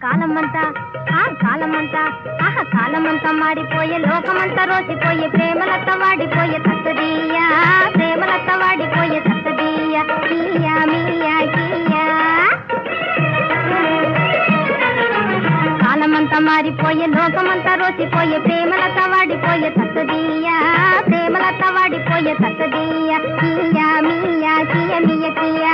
కాలమంతా మారిపోయే లోకమంతా రోసిపోయే ప్రేమలత వాడిపోయే తత్తదీయా ప్రేమలత వాడిపోయే తత్తదీయా కియా మియా కియా కాలమంతా మారిపోయే లోకమంతా రోసిపోయే ప్రేమలత వాడిపోయే తత్తదీయా ప్రేమలత వాడిపోయే తత్తదీయా కియా మియా కియా మియా కియా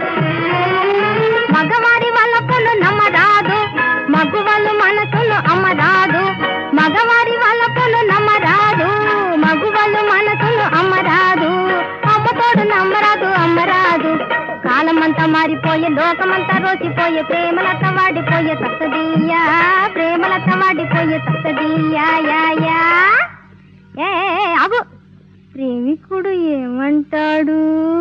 మగవారి వలపులు నమ్మరాదు మగువలు మనసును అమ్మరాదు మగవారి వలపులు నమ్మరాదు మగువలు మనసును అమ్మరాదు అమ్మతోడు నమ్మరాదు అమ్మరాదు కాలమంతా మారిపోయే లోకమంతా రోసిపోయే ప్రేమలత వాడిపోయే తత్తదీయా ప్రేమలత వాడిపోయే తత్తదీయా యా యా ఏ అగు ప్రేమికుడు ఏమంటాడు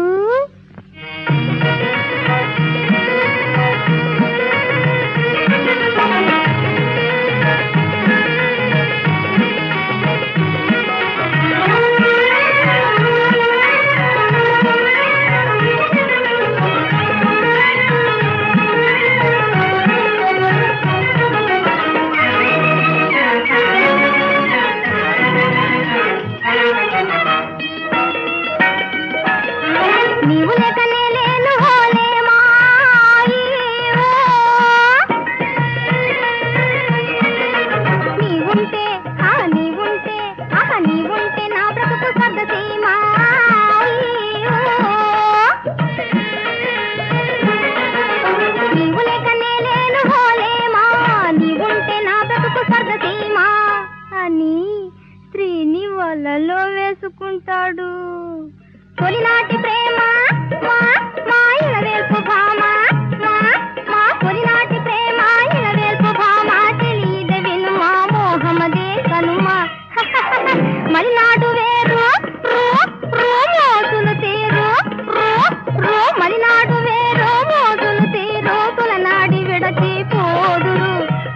వలలో వేసుకుంటాడు తొలినాటి ప్రేమ మా ఇలవేల్పు భామ మా తొలినాటి ప్రేమ ఇలవేల్పు భామ తెలియదు వినుమా మోహమదే కనుమా మలినాడు వేరు మోజులు తీరు మలినాడు వేరు మోజులు తీరు తులనాడి విడచి పోదురు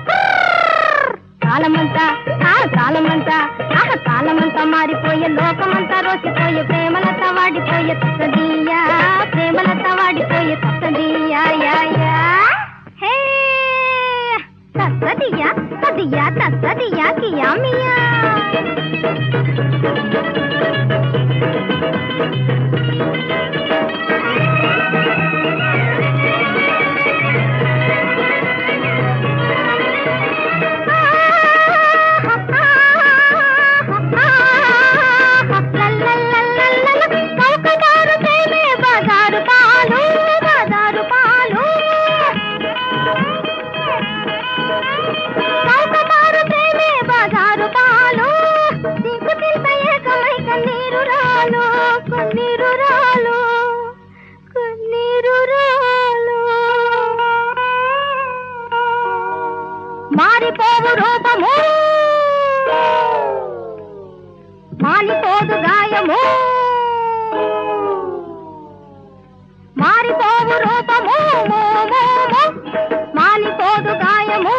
కాలమంతా మారిపోయే లోకమంతా రోసిపోయే ప్రేమలత వాడిపోయే తత్తదీయా ప్రేమలత వాడిపోయే తత్తదీయా యా యా హే తత్తదీయా తదియా తత్తదీయా కియా మియా మారిపోవు రూపము మానిపోదు గాయము మారిపోవు రూపము మానిపోదు గాయము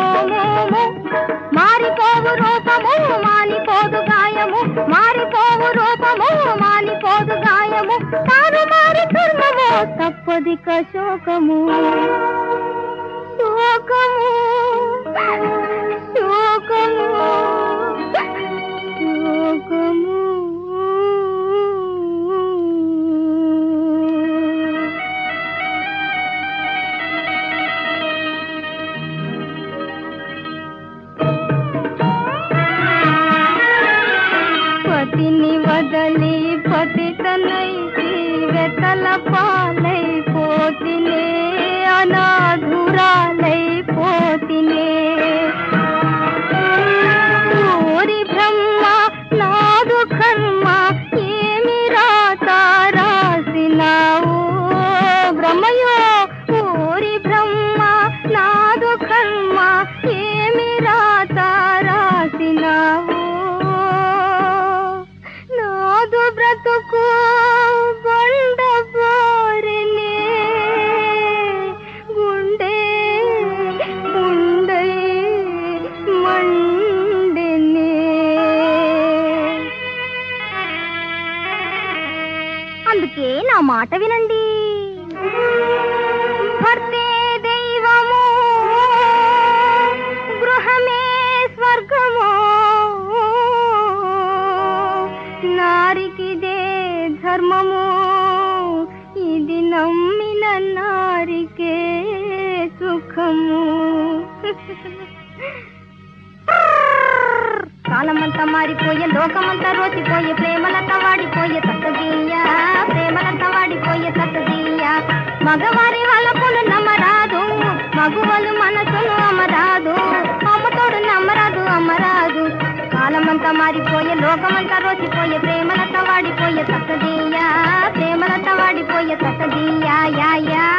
మారిపోవు రూపము మానిపోదు గాయము మారిపోవు రూపము మానిపోదు గాయము తాను మారి దుర్మము తప్పదిక శోకము శోకము శోకము శోకము పతిని వదలి పతితనైతి వెతల పాలైపోతినే అనాధురాలైపోతినే ఓరి బ్రహ్మ నాదు కర్మ ఏమి రాత రాసినావు బ్రహ్మయో ఓరి బ్రహ్మ నాదు కర్మ ఏమి రాత రాసినావు నాదు బ్రతుకు బండబారినే గుండె గుండె మండెనే అందుకే నా మాట వినండి భర్తే దైవము సుఖము, ఇది నమ్మిన నారికే సుఖము. కాలమంతా మారిపోయే, లోకమంతా రోసిపోయే, ప్రేమలంతా వాడిపోయే తత్తదీయ, ప్రేమలంతా వాడిపోయే తత్తదీయ. మగవారి వాళ్ళకును నమ్మరాదు, మగువలు మనసును అమరాదు, అమ్మతోడు నమ్మరాదు అమ్మరాదు. కాలమంతా మారిపోయే, లోకమంతా రోసిపోయే, ప్రేమలంతా వాడిపోయే తత్తదీయ, ప్రేమలంతా వాడిపోయే తత్తదీయ. Yeah yeah